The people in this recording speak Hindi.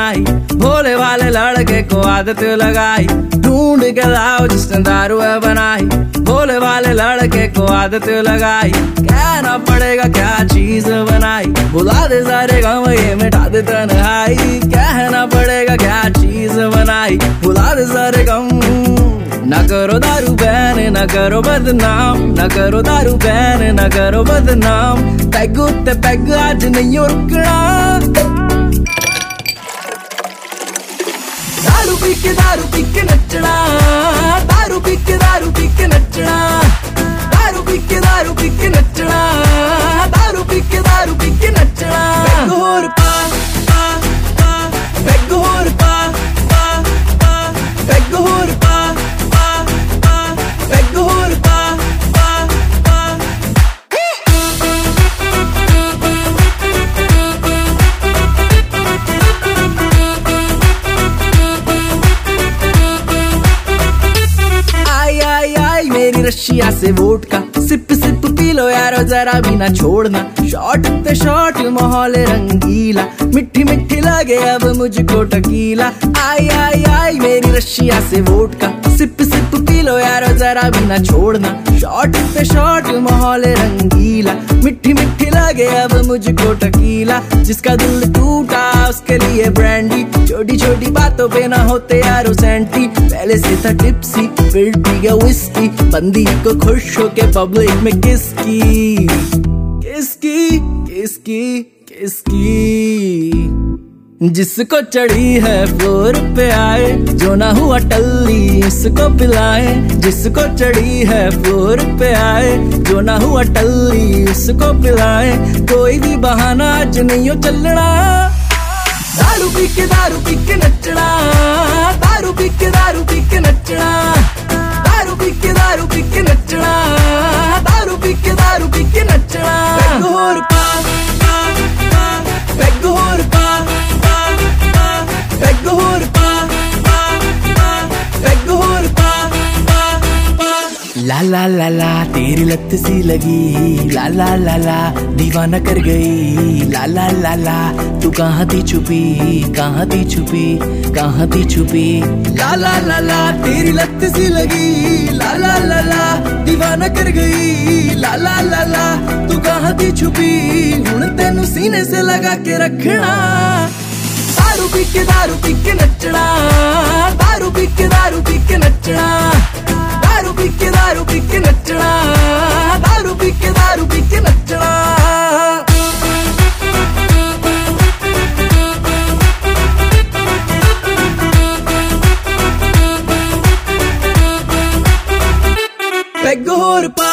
बनाई, भोले वाले लड़के को आदत लगाई, ढूंढ के लाओ जिसने दारू बनाई, भोले वाले लड़के को आदत लगाई, कहना पड़ेगा क्या चीज बनाई, बुला दे सारे गम ये मिटा दे तन्हाई, कहना पड़ेगा क्या चीज बनाई, बुला दे सारे गम। न करो दारू बैन, न करो बदनाम, न करो दारू बैन, न करो बदनाम, पैग उत्ते पैग आज नहीं रुकना। दारू पी के नचना, दारू पी के नचना, दारू पी के नचना, दारू पी के नचना। पैग होर पा पा पा, पैग होर पा पा पा, पैग होर पा पा पा, पैग होर पा पा पा। आई मेरी रशिया से वोट का सिप सिप पी लो यारो जरा भी ना छोड़ना, शॉट पे शॉट माहौल रंगीला, मिट्टी मिट्टी लगे अब मुझको टकीला। आई मेरी रशिया से वोट का सिप सिप पी लो यारो जरा भी ना छोड़ना, शॉट पे शॉट माहौल रंगीला, मिट्टी मिट्टी लगे अब मुझको टकीला। जिसका दिल टूटा उसके लिए ब्रांडी, छोटी छोटी बातों पे ना होते यारो सेंटी, पहले से था टिप्सी फिर पी गया विस्की, बंदी को खुश होके पब्लिक में किसकी किसकी किसकी किसकी। जिसको चढ़ी है फ्लोर पे आए, जो ना हुआ टल्ली इसको पिलाए, जिसको चढ़ी है फ्लोर पे आए, जो ना हुआ टल्ली इसको पिलाए, कोई भी बहाना आज नहीं हो चलना। दारू पी के नचना, दारू पी के नचना, दारू पी के नचना, दारू पी के नचना। पैग होर पा पा पा, पैग होर पा पा पा, पैग होर पा पा पा, पैग होर पा पा पा। ला ला ला ला तेरी लत सी लगी, ला ला ला ला दीवाना कर गई, ला ला ला ला तू कहाँ थी छुपी, कहाँ थी छुपी, कहाँ थी छुपी। ला ला ला ला तेरी लत सी लगी, ला ला ला ला दीवाना कर गई, ला ला ला ला तू कहाँ थी छुपी, हुण तेनू सीने से लगा के रखना। दारू पी के नचना, दारू पी के नचना, दारू पी के नचना, दारू पी के नचना। पैग होर पा